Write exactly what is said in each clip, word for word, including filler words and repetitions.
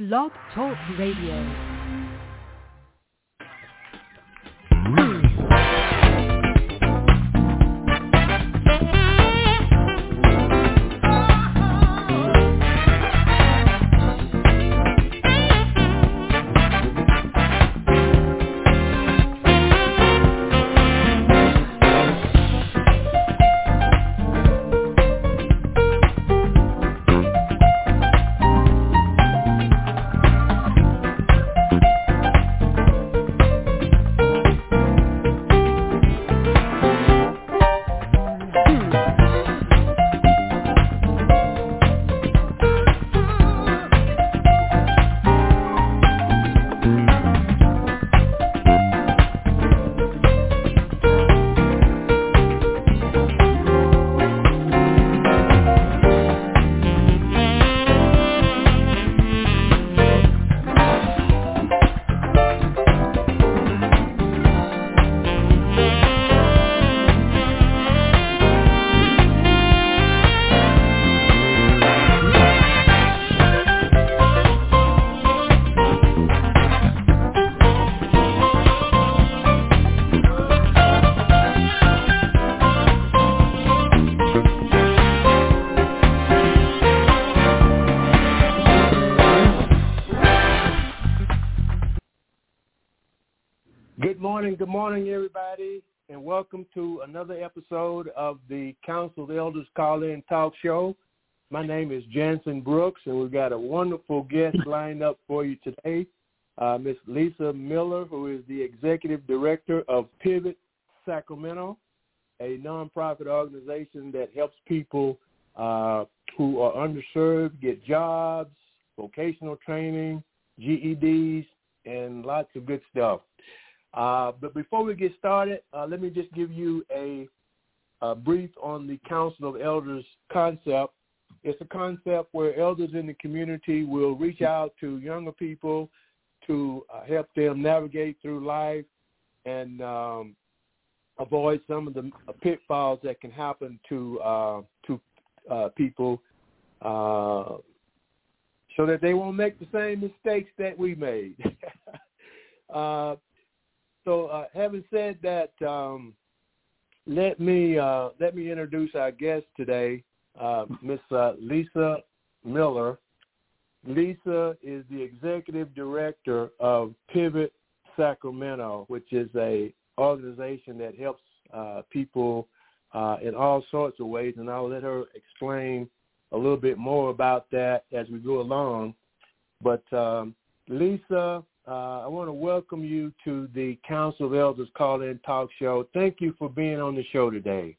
Blog Talk Radio. Good morning, everybody, and welcome to another episode of the Council of Elders Call-In Talk Show. My name is Jansen Brooks, and we've got a wonderful guest lined up for you today, uh, Miss Lisa Miller, who is the Executive Director of Pivot Sacramento, a nonprofit organization that helps people uh, who are underserved get jobs, vocational training, G E Ds, and lots of good stuff. Uh, but before we get started, uh, let me just give you a, a brief on the Council of Elders concept. It's a concept where elders in the community will reach out to younger people to uh, help them navigate through life and um, avoid some of the pitfalls that can happen to uh, to uh, people uh, so that they won't make the same mistakes that we made. uh, So, uh, having said that, um, let me uh, let me introduce our guest today, uh, Miss uh, Lisa Miller. Lisa is the executive director of Pivot Sacramento, which is a organization that helps uh, people uh, in all sorts of ways, and I'll let her explain a little bit more about that as we go along. But um, Lisa. Uh, I want to welcome you to the Council of Elders Call-In Talk Show. Thank you for being on the show today.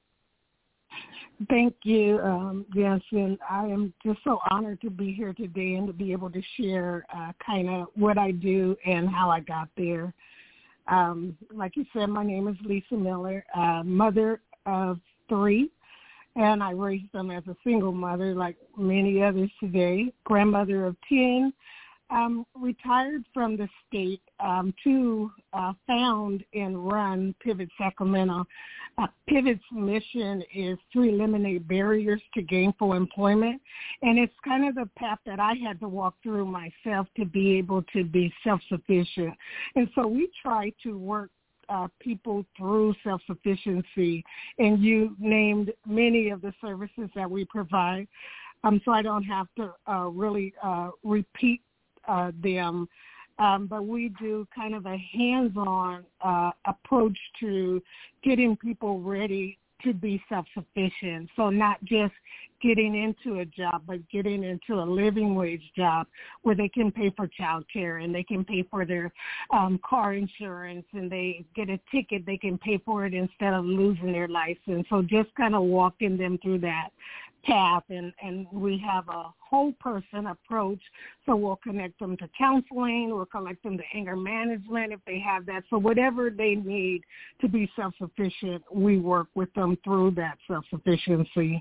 Thank you, um, Jansen. I am just so honored to be here today and to be able to share uh, kind of what I do and how I got there. Um, like you said, my name is Lisa Miller, uh, mother of three, and I raised them as a single mother like many others today, grandmother of ten. Um, retired from the state um, to uh, found and run Pivot Sacramento. Uh, Pivot's mission is to eliminate barriers to gainful employment, and it's kind of the path that I had to walk through myself to be able to be self-sufficient. And so we try to work uh, people through self-sufficiency, and you named many of the services that we provide, um, so I don't have to uh, really uh, repeat Uh, them, um, but we do kind of a hands-on uh, approach to getting people ready to be self-sufficient. So not just getting into a job, but getting into a living wage job where they can pay for child care and they can pay for their um, car insurance, and they get a ticket, they can pay for it instead of losing their license. So just kind of walking them through that path, and, and we have a whole person approach, so we'll connect them to counseling, we'll connect them to anger management if they have that. So whatever they need to be self-sufficient, we work with them through that self-sufficiency.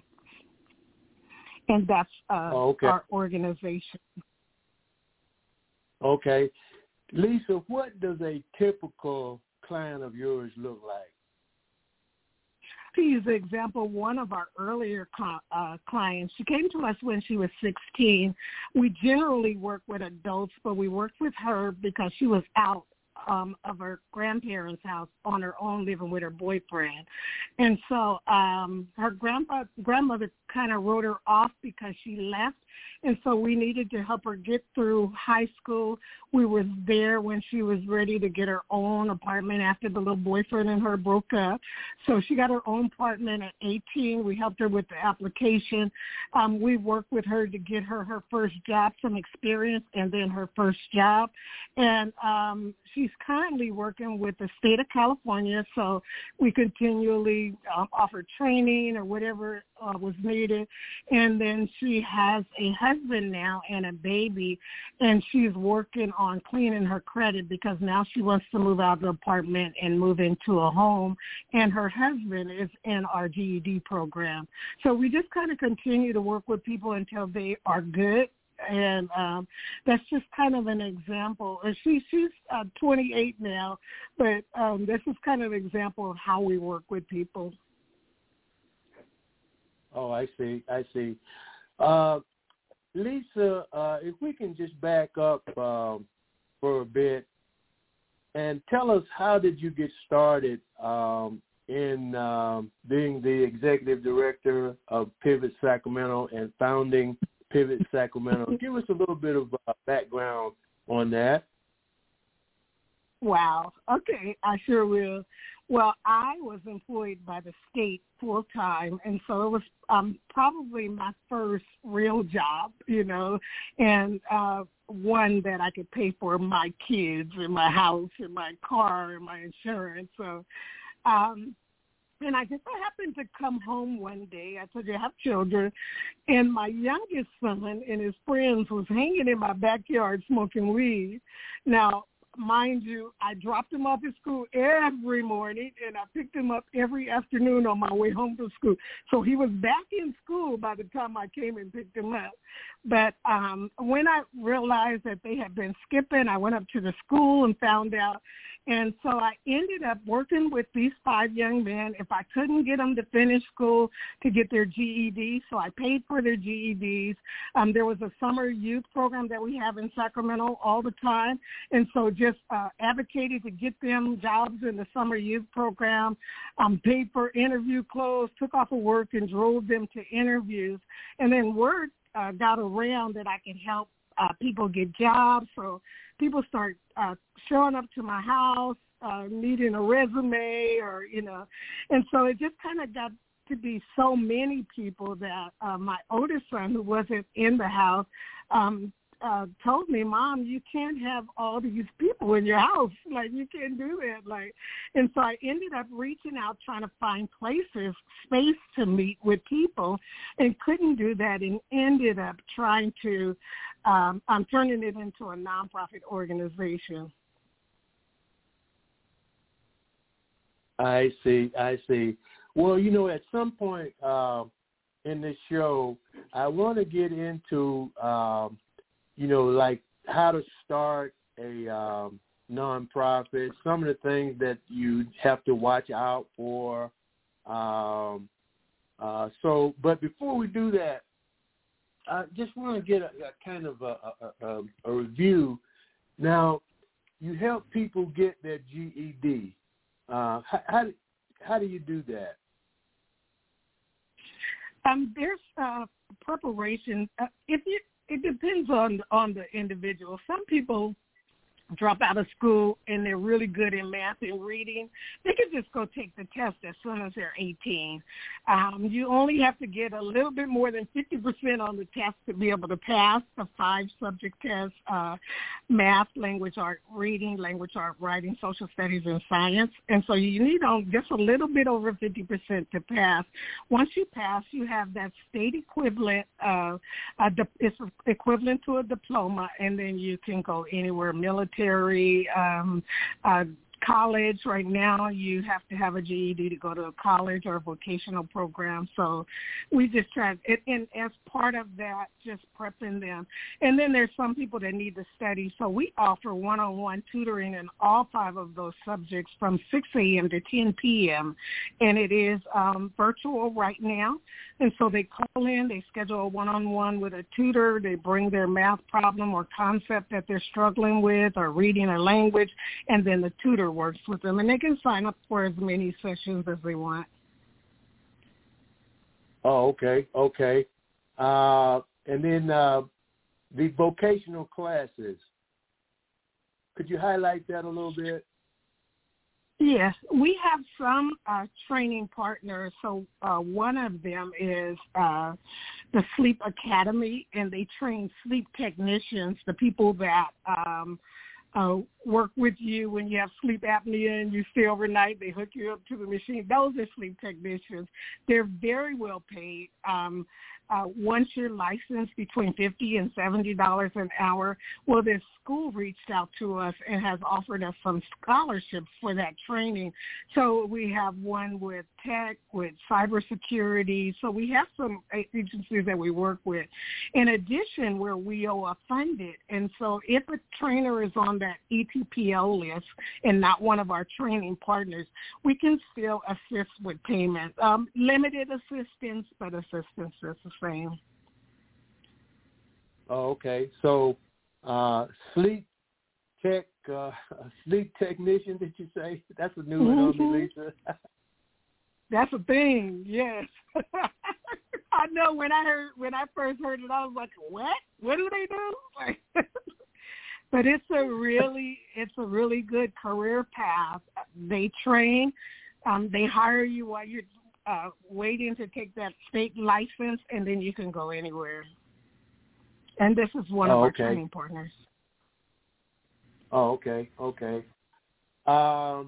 And that's uh, oh, okay. our organization. Okay. Lisa, what does a typical client of yours look like? to use the example, one of our earlier co- uh, clients, she came to us when she was sixteen. We generally work with adults, but we worked with her because she was out um, of her grandparents' house on her own, living with her boyfriend. And so um, her grandpa, grandmother kind of wrote her off because she left. And so we needed to help her get through high school. We were there when she was ready to get her own apartment after the little boyfriend and her broke up. So she got her own apartment at eighteen. We helped her with the application. Um, we worked with her to get her her first job, some experience, and then her first job. And um, she's currently working with the state of California, so we continually um, offer training or whatever uh, was needed. And then she has a husband now and a baby, and she's working on cleaning her credit because now she wants to move out of the apartment and move into a home, and her husband is in our G E D program. So we just kind of continue to work with people until they are good. And um, that's just kind of an example. She, she's uh, twenty-eight now, but um, this is kind of an example of how we work with people. Oh, I see. I see. Uh, Lisa, uh, if we can just back up um, for a bit and tell us, how did you get started um, in um, being the executive director of Pivot Sacramento and founding Pivot Sacramento? Give us a little bit of uh, background on that. Wow. Okay, I sure will. Well, I was employed by the state full time, and so it was um, probably my first real job, you know, and uh, one that I could pay for my kids and my house and my car and my insurance. So, um, and I just so happened to come home one day. I told you I have children, and my youngest son and his friends was hanging in my backyard smoking weed. Now, mind you, I dropped him off at school every morning, and I picked him up every afternoon on my way home from school. So he was back in school by the time I came and picked him up. But um, when I realized that they had been skipping, I went up to the school and found out. And so I ended up working with these five young men. If I couldn't get them to finish school, to get their G E D, so I paid for their G E Ds. Um, there was a summer youth program that we have in Sacramento all the time. And so just uh, advocated to get them jobs in the summer youth program, um, paid for interview clothes, took off of work and drove them to interviews. And then word uh, got around that I could help uh, people get jobs. So people start uh, showing up to my house, uh, needing a resume or, you know, and so it just kind of got to be so many people that uh, my oldest son, who wasn't in the house, um, uh, told me, Mom, you can't have all these people in your house. Like, you can't do that. Like, and so I ended up reaching out, trying to find places, space to meet with people, and couldn't do that, and ended up trying to, um, I'm turning it into a nonprofit organization. I see. I see. Well, you know, at some point uh, in this show, I want to get into, um, you know, like how to start a um, nonprofit, some of the things that you have to watch out for. Um, uh, so, but before we do that, I just want to get a, a kind of a, a, a, a review. Now, you help people get their G E D. Uh, how, how, how do you do that? Um, there's uh, preparation. Uh, if you, it depends on on the individual. Some people drop out of school and they're really good in math and reading. They can just go take the test as soon as they're eighteen. Um, you only have to get a little bit more than fifty percent on the test to be able to pass the five subject tests, uh, math, language, art, reading, language, art, writing, social studies, and science. And so you need on just a little bit over fifty percent to pass. Once you pass, you have that state equivalent. Uh, uh, it's equivalent to a diploma, and then you can go anywhere, military, um, uh, college. Right now, you have to have a G E D to go to a college or a vocational program. So we just try, and, and as part of that, just prepping them. And then there's some people that need to study. So we offer one-on-one tutoring in all five of those subjects from six a.m. to ten p.m. And it is um, virtual right now. And so they call in, they schedule a one-on-one with a tutor, they bring their math problem or concept that they're struggling with or reading a language, and then the tutor works with them. And they can sign up for as many sessions as they want. Oh, okay, okay. Uh, and then uh, the vocational classes, could you highlight that a little bit? Yes, we have some uh, training partners. So uh, one of them is uh, the Sleep Academy, and they train sleep technicians, the people that um, uh, work with you when you have sleep apnea and you stay overnight. They hook you up to the machine. Those are sleep technicians. They're very well paid. Um, uh, once you're licensed, between fifty dollars and seventy dollars an hour. Well, this school reached out to us and has offered us some scholarships for that training. So we have one with tech, with cybersecurity. So we have some agencies that we work with. In addition, we're W I O A funded. And so if a trainer is on that E T P O list and not one of our training partners, we can still assist with payment. Um, limited assistance, but assistance is the same. Oh, okay. So uh, sleep tech, uh, sleep technician, did you say? That's a new one Mm-hmm. on me, Lisa. That's a thing, yes. I know when I heard when I first heard it, I was like, what? What do they do? But it's a really it's a really good career path. They train, um, they hire you while you're uh, waiting to take that state license, and then you can go anywhere. And this is one oh, of our okay. training partners. Oh, okay, okay. Um,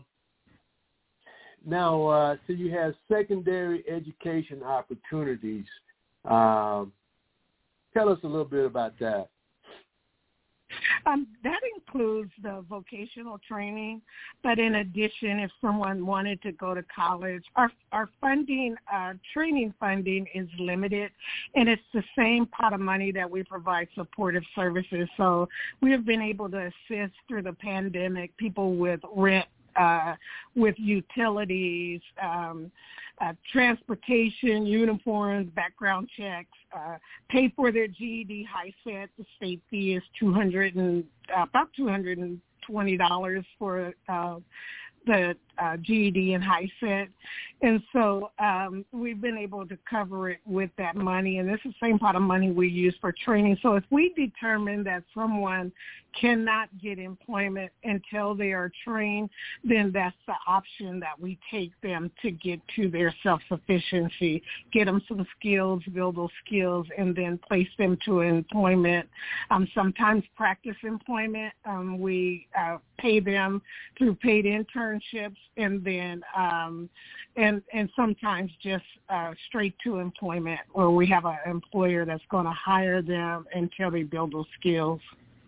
now, uh, so you have secondary education opportunities. Um, tell us a little bit about that. Um, that includes the vocational training, but in addition, if someone wanted to go to college, our our funding, uh, training funding is limited, and it's the same pot of money that we provide supportive services. So we have been able to assist through the pandemic people with rent, uh, with utilities, um, uh, transportation, uniforms, background checks, uh, pay for their G E D high set. The state fee is two hundred and uh, about two hundred and twenty dollars for uh, the uh, G E D and high set. And so um, we've been able to cover it with that money, and this is the same pot of money we use for training. So if we determine that someone cannot get employment until they are trained, then that's the option that we take them to get to their self-sufficiency, get them some skills, build those skills, and then place them to employment. Um, sometimes practice employment. Um, we uh, pay them through paid internships, and then um, and and sometimes just uh, straight to employment, where we have an employer that's going to hire them until they build those skills.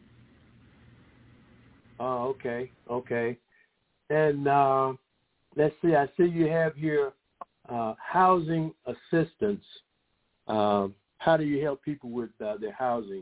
Oh, okay, okay. And uh, let's see, I see you have here uh, housing assistance. Um, how do you help people with uh, their housing?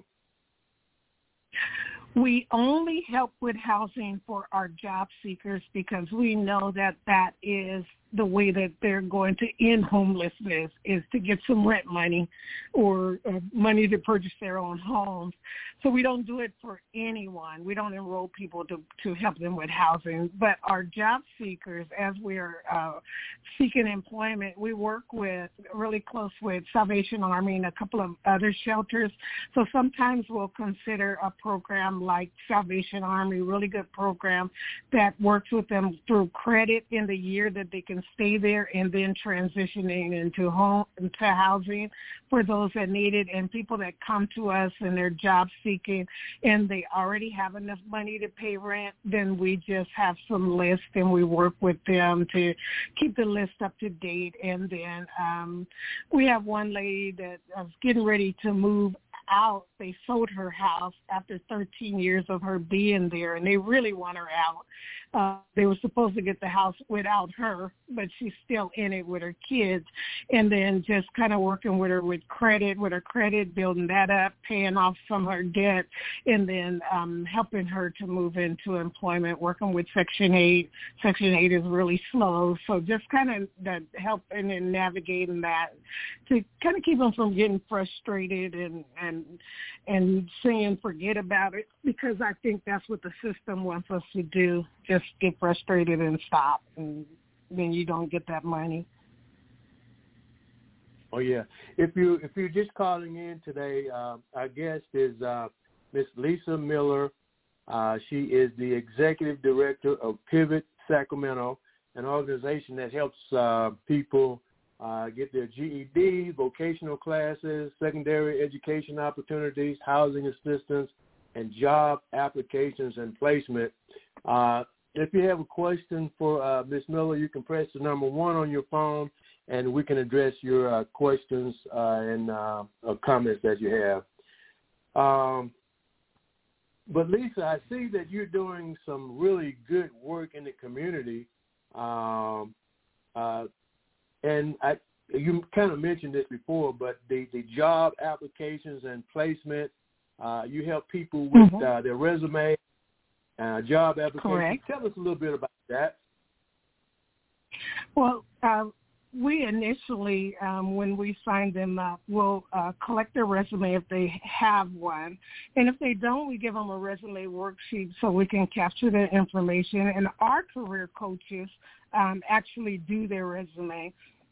We only help with housing for our job seekers because we know that that is the way that they're going to end homelessness, is to get some rent money or uh, money to purchase their own homes. So we don't do it for anyone. We don't enroll people to, to help them with housing. But our job seekers, as we're uh, seeking employment, we work with really close with Salvation Army and a couple of other shelters. So sometimes we'll consider a program like Salvation Army, really good program that works with them through credit in the year that they can stay there, and then transitioning into home into housing for those that need it, and people that come to us and they're job seeking and they already have enough money to pay rent, then we just have some list and we work with them to keep the list up to date. And then um, we have one lady that was getting ready to move out. They sold her house after thirteen years of her being there, and they really want her out. Uh, they were supposed to get the house without her, but she's still in it with her kids. And then just kind of working with her with credit, with her credit, building that up, paying off some of her debt, and then um, helping her to move into employment, working with Section eight. Section eight is really slow. So just kind of that helping and navigating that to kind of keep them from getting frustrated and, and, and saying forget about it, because I think that's what the system wants us to do, just get frustrated and stop, and then you don't get that money. Oh yeah. If you if you're just calling in today, uh, our guest is uh, Miss Lisa Miller. Uh, she is the executive director of Pivot Sacramento, an organization that helps uh, people uh, get their G E D, vocational classes, secondary education opportunities, housing assistance, and job applications and placement. Uh, if you have a question for uh, Miz Miller, you can press the number one on your phone, and we can address your uh, questions uh, and uh, comments that you have. Um, but, Lisa, I see that you're doing some really good work in the community. Um, uh, and I, you kind of mentioned this before, but the, the job applications and placement, uh, you help people with mm-hmm. uh, their resume, uh, job applications. Correct. Tell us a little bit about that. Well, uh, we initially, um, when we sign them up, we'll uh, collect their resume if they have one. And if they don't, we give them a resume worksheet so we can capture their information. And our career coaches um, actually do their resume.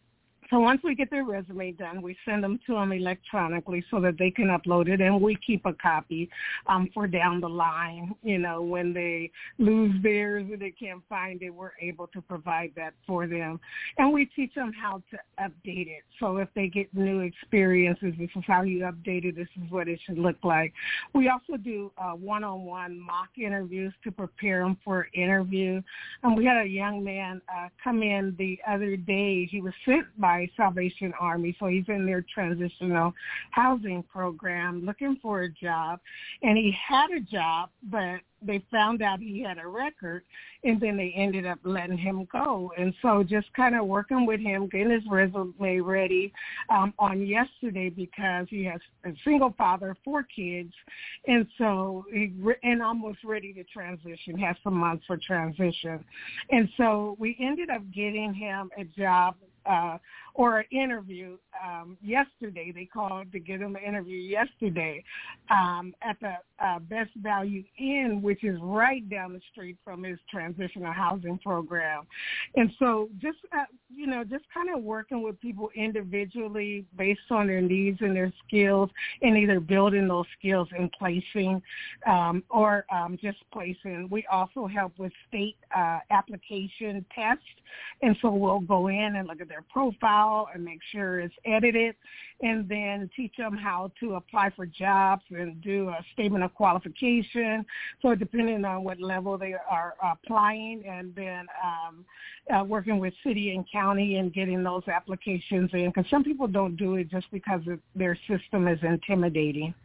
So once we get their resume done, we send them to them electronically so that they can upload it, and we keep a copy um, for down the line. You know, when they lose theirs or they can't find it, we're able to provide that for them. And we teach them how to update it. So if they get new experiences, this is how you update it, this is what it should look like. We also do uh, one-on-one mock interviews to prepare them for an interview. And we had a young man uh, come in the other day. He was sent by Salvation Army, so he's in their transitional housing program looking for a job, and he had a job, but they found out he had a record, and then they ended up letting him go. And so just kind of working with him, getting his resume ready um, on yesterday, because he has a single father, four kids, and so he and almost ready to transition, has some months for transition. And so we ended up getting him a job Uh, or an interview um, yesterday. They called to get him an interview yesterday um, at the uh, Best Value Inn, which is right down the street from his transitional housing program. And so just, uh, you know, just kind of working with people individually based on their needs and their skills, and either building those skills and placing um, or um, just placing. We also help with state uh, application tests, and so we'll go in and look at their profile and make sure it's edited, and then teach them how to apply for jobs and do a statement of qualification. So depending on what level they are applying, and then um, uh, working with city and county and getting those applications in, because some people don't do it just because of their system is intimidating.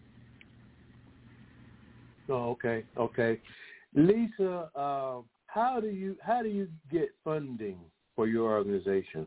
Oh, okay, okay. Lisa, uh, how do you how do you get funding for your organization?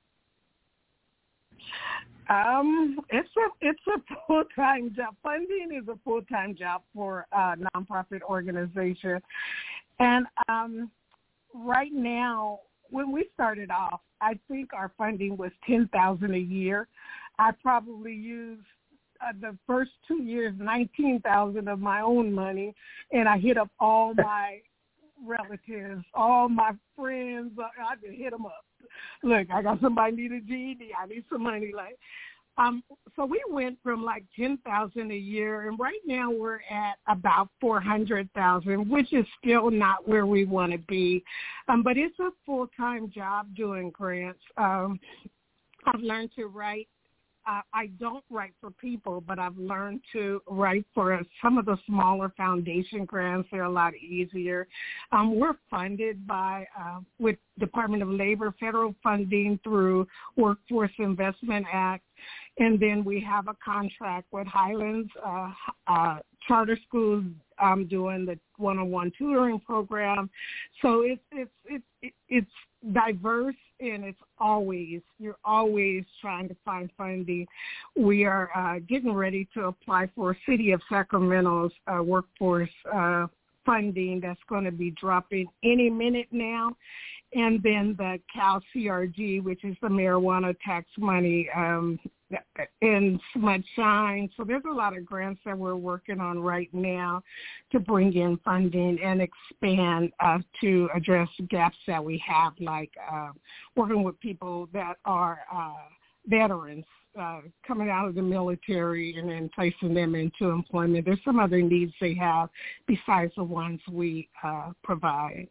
Um, it's a it's a full time job. Funding is a full time job for a nonprofit organization, and um, right now, when we started off, I think our funding was ten thousand a year. I probably used uh, the first two years nineteen thousand of my own money, and I hit up all my relatives, all my friends. I just hit them up. Look, I got somebody need a G E D. I need some money. Like, um, so we went from like ten thousand a year, and right now we're at about four hundred thousand, which is still not where we want to be. Um, but it's a full time job doing grants. Um, I've learned to write. Uh, I don't write for people, but I've learned to write for some of the smaller foundation grants. They're a lot easier. Um, we're funded by, uh, with Department of Labor, federal funding through Workforce Investment Act. And then we have a contract with Highlands uh, uh, Charter Schools I'm doing the one-on-one tutoring program. So it's it's it's it's diverse, and it's always you're always trying to find funding. We are uh, getting ready to apply for City of Sacramento's uh, workforce uh, funding that's going to be dropping any minute now. And then the Cal C R G, which is the marijuana tax money, um, and Smudge Shine. So there's a lot of grants that we're working on right now to bring in funding and expand uh, to address gaps that we have, like uh, working with people that are uh, veterans uh, coming out of the military and then placing them into employment. There's some other needs they have besides the ones we uh, provide.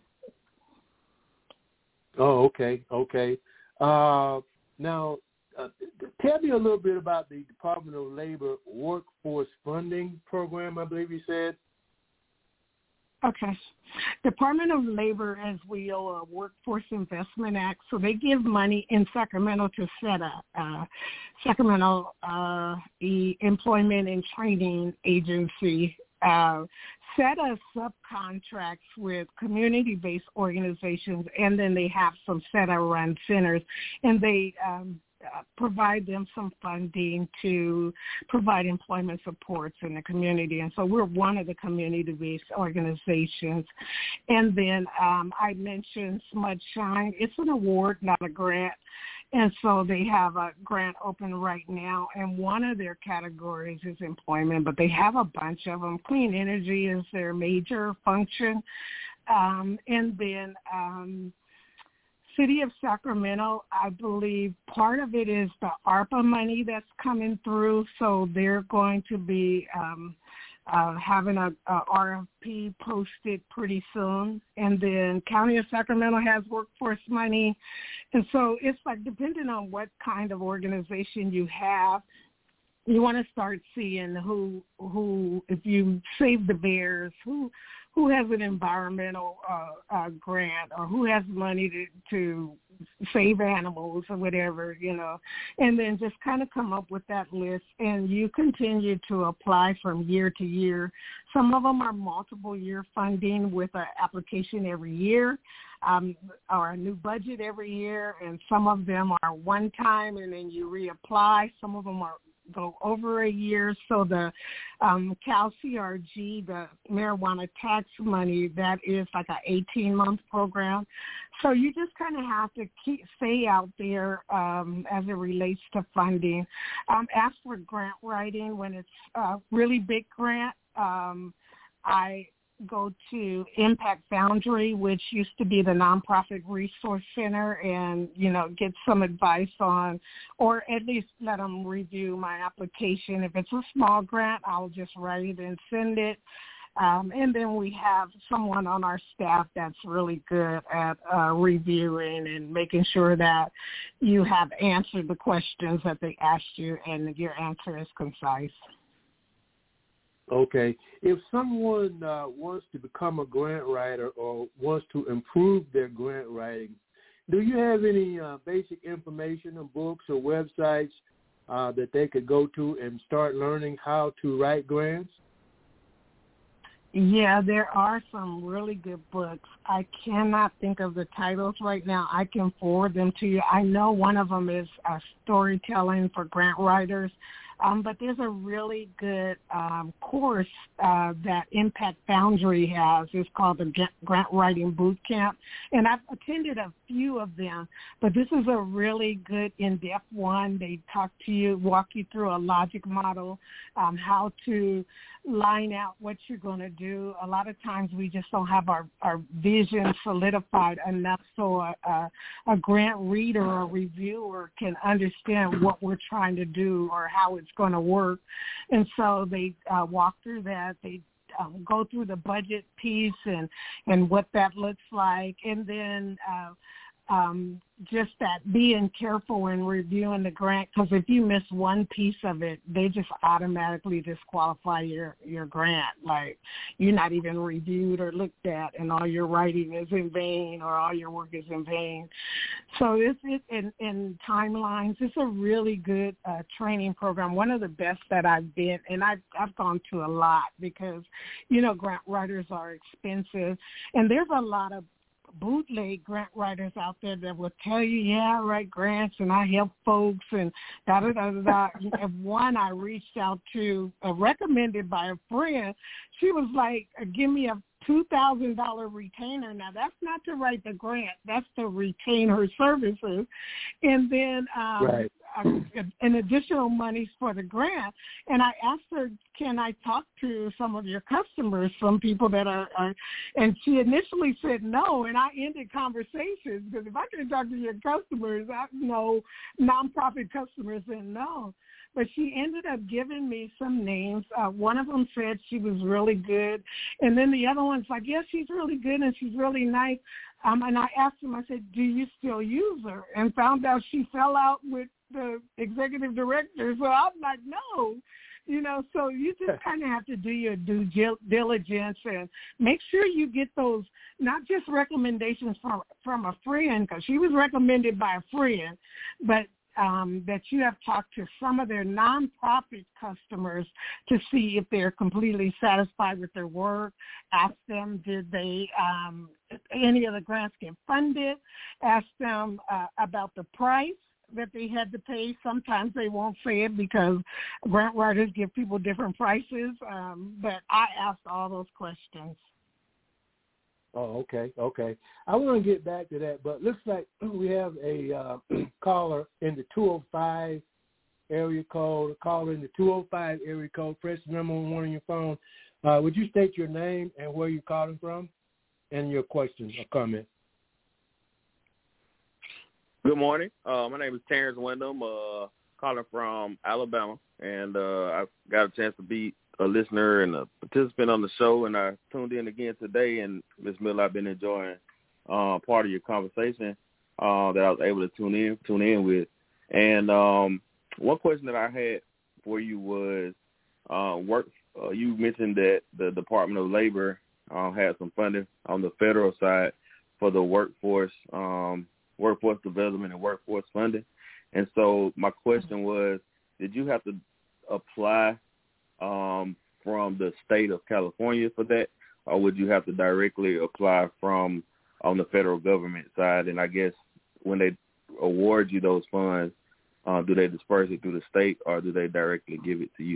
Oh, okay, okay. Uh, now, uh, tell me a little bit about the Department of Labor Workforce Funding Program, I believe you said. Okay. Department of Labor has WIO, a Workforce Investment Act, so they give money in Sacramento to set up uh, Sacramento uh, the Employment and Training Agency. Uh, set up subcontracts with community-based organizations, and then they have some set-up-run centers, and they um, uh, provide them some funding to provide employment supports in the community. And so we're one of the community-based organizations. And then um, I mentioned Smudge Shine. It's an award, not a grant. And so they have a grant open right now, and one of their categories is employment, but they have a bunch of them. Clean energy is their major function. Um, and then um, City of Sacramento, I believe part of it is the ARPA money that's coming through, so they're going to be um, uh, having a, a R F P posted pretty soon. And then County of Sacramento has workforce money. And so it's like depending on what kind of organization you have, you want to start seeing who, who if you save the bears, who who has an environmental uh, uh, grant, or who has money to, to save animals or whatever, you know, and then just kind of come up with that list, and you continue to apply from year to year. Some of them are multiple year funding with an application every year, um, or a new budget every year, and some of them are one time and then you reapply. Some of them are go over a year. So the um, Cal C R G, the marijuana tax money, that is like an eighteen-month program. So you just kind of have to keep stay out there um, as it relates to funding. Um, ask for grant writing when it's a really big grant. Um, I go to Impact Foundry, which used to be the Nonprofit Resource Center, and, you know, get some advice on, or at least let them review my application. If it's a small grant, I'll just write it and send it. Um, and then we have someone on our staff that's really good at uh, reviewing and making sure that you have answered the questions that they asked you and your answer is concise. Okay. If someone uh, wants to become a grant writer or wants to improve their grant writing, do you have any uh, basic information or books or websites uh, that they could go to and start learning how to write grants? Yeah, there are some really good books. I cannot think of the titles right now. I can forward them to you. I know one of them is uh, Storytelling for Grant Writers. Um, but there's a really good um, course uh, that Impact Foundry has. It's called the Grant Writing Boot Camp, and I've attended a few of them, but this is a really good in-depth one. They talk to you, walk you through a logic model, um, how to line out what you're going to do. A lot of times we just don't have our, our vision solidified enough so a, a, a grant reader or reviewer can understand what we're trying to do or how it's going to work. And so they uh, walk through that. They um, go through the budget piece and, and what that looks like. And then uh, um, just that being careful in reviewing the grant, because if you miss one piece of it, they just automatically disqualify your, your grant. Like you're not even reviewed or looked at, and all your writing is in vain or all your work is in vain. So it's it, in, in timelines, it's a really good uh, training program, one of the best that I've been, and I've, I've gone to a lot because, you know, grant writers are expensive, and there's a lot of bootleg grant writers out there that will tell you, yeah, I write grants and I help folks and da da da da da. And one I reached out to, uh, recommended by a friend, she was like, give me a two thousand dollars retainer. Now, that's not to write the grant. That's to retain her services. And then um, right. uh, an additional monies for the grant. And I asked her, can I talk to some of your customers, some people that are, are and she initially said no. And I ended conversations because if I can talk to your customers, I know nonprofit customers, then no. But she ended up giving me some names. Uh, one of them said she was really good. And then the other one's like, yes, she's really good and she's really nice. Um, and I asked him, I said, do you still use her? And found out she fell out with the executive director. So I'm like, no. You know, so you just kind of have to do your due diligence and make sure you get those, not just recommendations from, from a friend, because she was recommended by a friend, but Um, that you have talked to some of their nonprofit customers to see if they're completely satisfied with their work. Ask them, did they, um, any of the grants get funded? Ask them uh, about the price that they had to pay. Sometimes they won't say it because grant writers give people different prices, um, but I asked all those questions. Oh, okay, okay. I want to get back to that, but looks like we have a uh, caller in the two oh five area code, a caller in the two oh five area code. Press the number one on your phone. Uh, would you state your name and where you're calling from and your question or comment? Good morning. Uh, my name is Terrence Wyndham, uh, calling from Alabama, and uh, I got a chance to be a listener and a participant on the show, and I tuned in again today. And Miz Miller, I've been enjoying uh, part of your conversation uh, that I was able to tune in tune in with. And um, one question that I had for you was, uh, work. Uh, you mentioned that the Department of Labor uh, had some funding on the federal side for the workforce, um, workforce development and workforce funding. And so my question was, did you have to apply Um, from the state of California for that, or would you have to directly apply from on the federal government side? And I guess when they award you those funds, uh, do they disperse it through the state or do they directly give it to you?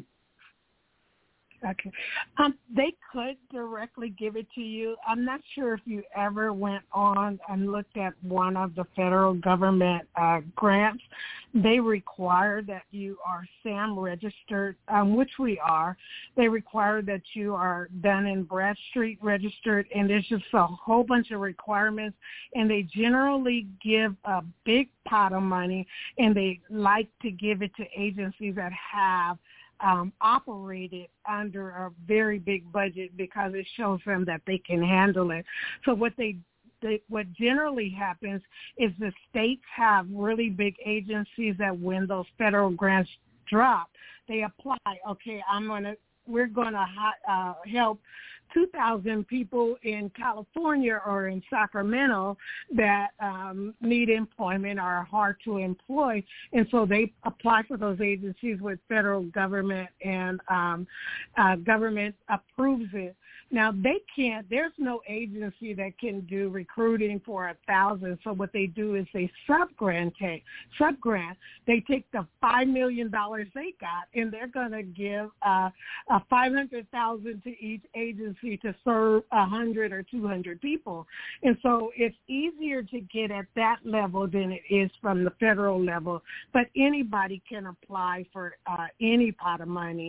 Okay. Um, they could directly give it to you. I'm not sure if you ever went on and looked at one of the federal government uh, grants. They require that you are SAM registered, um, which we are. They require that you are Dun and Bradstreet registered, and there's just a whole bunch of requirements, and they generally give a big pot of money, and they like to give it to agencies that have Um, operated under a very big budget because it shows them that they can handle it. So what they, they what generally happens is the states have really big agencies that when those federal grants drop, they apply. Okay, I'm gonna we're gonna uh, help two thousand people in California or in Sacramento that um, need employment or are hard to employ. And so they apply for those agencies with federal government, and um, uh, government approves it. Now, they can't, there's no agency that can do recruiting for a thousand. So what they do is they subgrant, take, subgrant. They take the five million dollars they got, and they're going to give uh, a five hundred thousand dollars to each agency to serve one hundred or two hundred people. And so it's easier to get at that level than it is from the federal level. But anybody can apply for uh, any pot of money.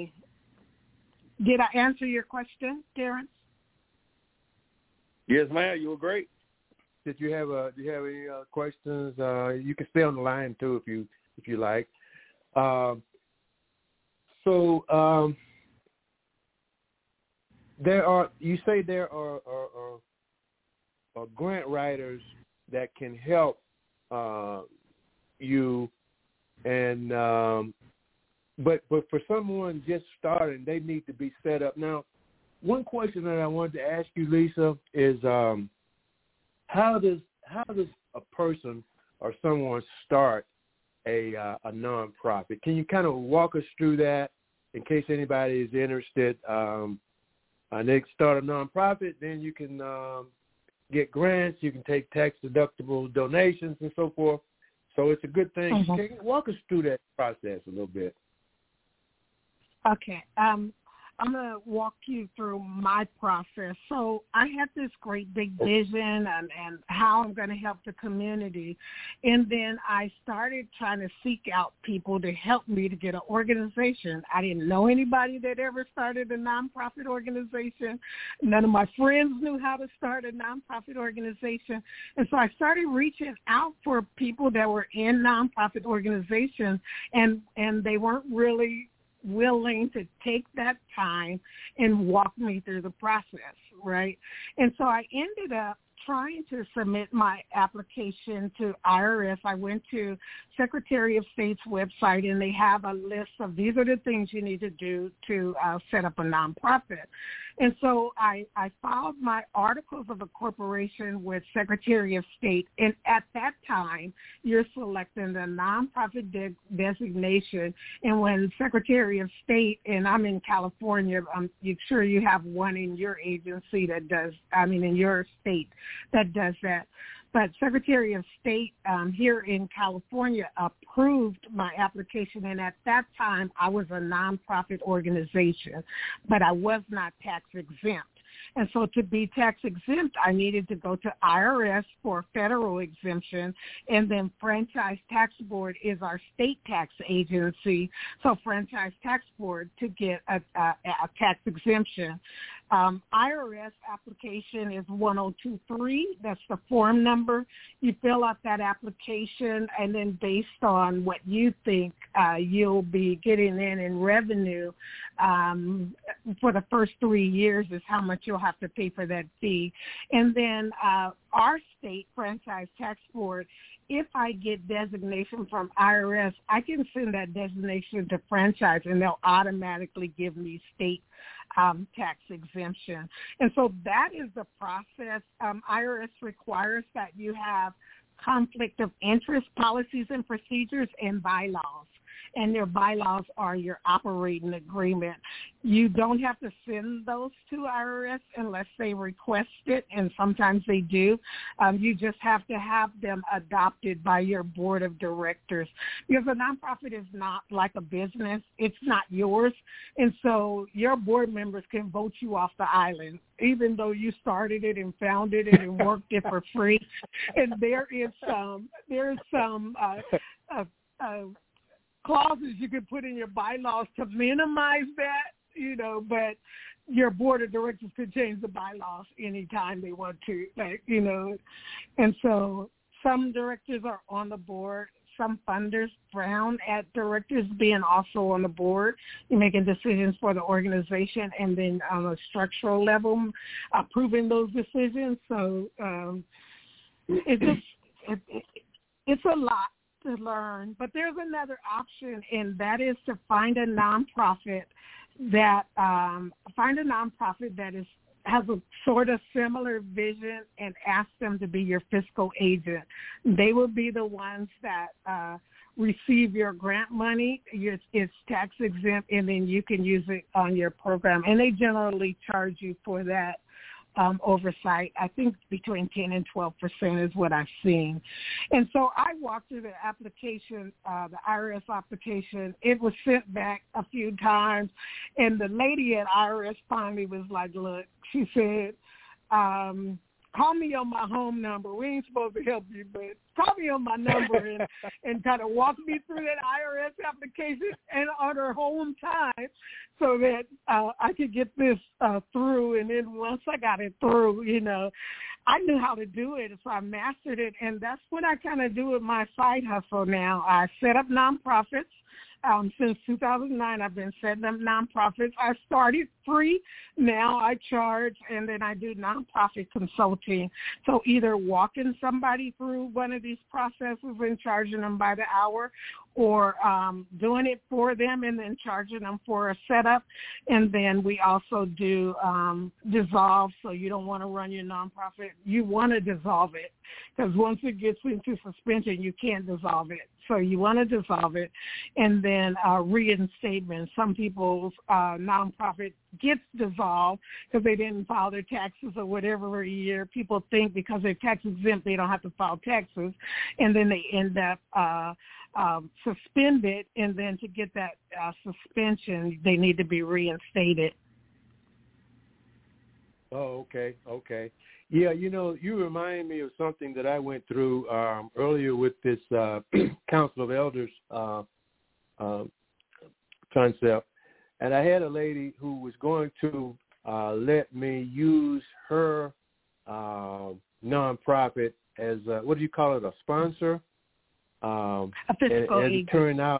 Did I answer your question, Terrence? Yes, ma'am. You were great. Did you have a? Do you have any uh, questions? Uh, you can stay on the line too if you if you like. Um, so um, there are. You say there are, are, are, are grant writers that can help uh, you, and um, but but for someone just starting, they need to be set up. Now, one question that I wanted to ask you, Lisa, is um, how does how does a person or someone start a uh, a nonprofit? Can you kind of walk us through that in case anybody is interested? Um, and they start a nonprofit, then you can um, get grants, you can take tax-deductible donations and so forth. So it's a good thing. Mm-hmm. Can you walk us through that process a little bit? Okay. Um, I'm going to walk you through my process. So I had this great big vision and, and how I'm going to help the community. And then I started trying to seek out people to help me to get an organization. I didn't know anybody that ever started a nonprofit organization. None of my friends knew how to start a nonprofit organization. And so I started reaching out for people that were in nonprofit organizations, and, and they weren't really willing to take that time and walk me through the process, right? And so I ended up trying to submit my application to I R S. I went to Secretary of State's website, and they have a list of these are the things you need to do to uh, set up a nonprofit. And so I, I filed my articles of incorporation with Secretary of State, and at that time, you're selecting the nonprofit de- designation. And when Secretary of State, and I'm in California, I'm sure you have one in your agency that does, I mean, in your state that does that. But Secretary of State um, here in California approved my application, and at that time I was a nonprofit organization, but I was not tax exempt. And so to be tax exempt, I needed to go to I R S for federal exemption, and then Franchise Tax Board is our state tax agency, so Franchise Tax Board to get a, a, a tax exemption. Um, I R S application is one oh two three. That's the form number. You fill out that application, and then based on what you think uh, you'll be getting in in revenue um, for the first three years is how much you'll have to pay for that fee. And then uh, our state Franchise Tax Board, if I get designation from I R S, I can send that designation to franchise, and they'll automatically give me state um, tax exemption. And so that is the process. Um, I R S requires that you have conflict of interest policies and procedures and bylaws. And your bylaws are your operating agreement. You don't have to send those to I R S unless they request it, and sometimes they do. Um, you just have to have them adopted by your board of directors, because a nonprofit is not like a business. It's not yours. And so your board members can vote you off the island, even though you started it and founded it and worked it for free. And there is some, there is some uh, uh, uh, clauses you could put in your bylaws to minimize that, you know, but your board of directors could change the bylaws anytime they want to, like, you know. And so some directors are on the board. Some funders frown at directors being also on the board. You're making decisions for the organization, and then on a structural level, approving those decisions. So um, it just it, it, it's a lot to learn, but there's another option, and that is to find a nonprofit that um, find a nonprofit that is has a sort of similar vision, and ask them to be your fiscal agent. They will be the ones that uh, receive your grant money. It's, it's tax exempt, and then you can use it on your program. And they generally charge you for that Um, oversight. I think between ten and twelve percent is what I've seen. And so I walked through the application, uh, the I R S application. It was sent back a few times, and the lady at I R S finally was like, look, she said, um, call me on my home number. We ain't supposed to help you, but call me on my number and, and kind of walk me through that I R S application and on her home time, so that uh, I could get this uh, through. And then once I got it through, you know, I knew how to do it, so I mastered it. And that's what I kind of do with my side hustle now. I set up nonprofits. Um, since two thousand nine, I've been setting up nonprofits. I started free. Now I charge, and then I do nonprofit consulting. So either walking somebody through one of these processes and charging them by the hour, or um, doing it for them and then charging them for a setup. And then we also do um, dissolve, so you don't want to run your nonprofit. You want to dissolve it, because once it gets into suspension, you can't dissolve it. So you want to dissolve it. And then uh, reinstatement. Some people's uh, nonprofit gets dissolved because they didn't file their taxes or whatever a year. People think because they're tax exempt, they don't have to file taxes. And then they end up uh, um, suspended. And then to get that uh, suspension, they need to be reinstated. Oh, okay, okay. Yeah, you know, you remind me of something that I went through um, earlier with this uh, Council of Elders uh, uh, concept. And I had a lady who was going to uh, let me use her uh, nonprofit as, a, what do you call it, a sponsor? Um, a fiscal and, agent. As it turned out,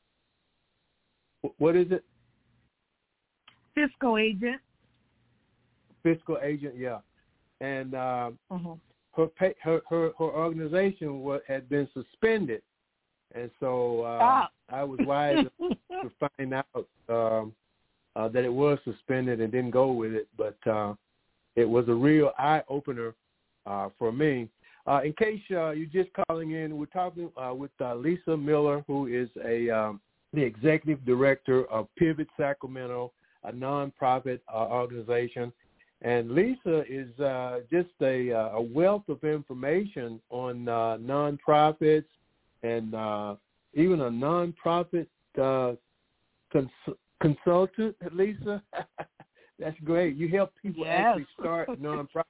what is it? Fiscal agent. Fiscal agent, yeah. And uh, uh-huh. her, pay, her her her organization was, had been suspended, and so uh, ah. I was wise to find out um, uh, that it was suspended and didn't go with it. But uh, it was a real eye opener uh, for me. Uh, in case uh, you're just calling in, we're talking uh, with uh, Lisa Miller, who is a um, the executive director of Pivot Sacramento, a nonprofit uh, organization. And Lisa is uh, just a, a wealth of information on uh, nonprofits and uh, even a nonprofit uh, cons- consultant, Lisa. That's great. You help people yes. actually start nonprofits.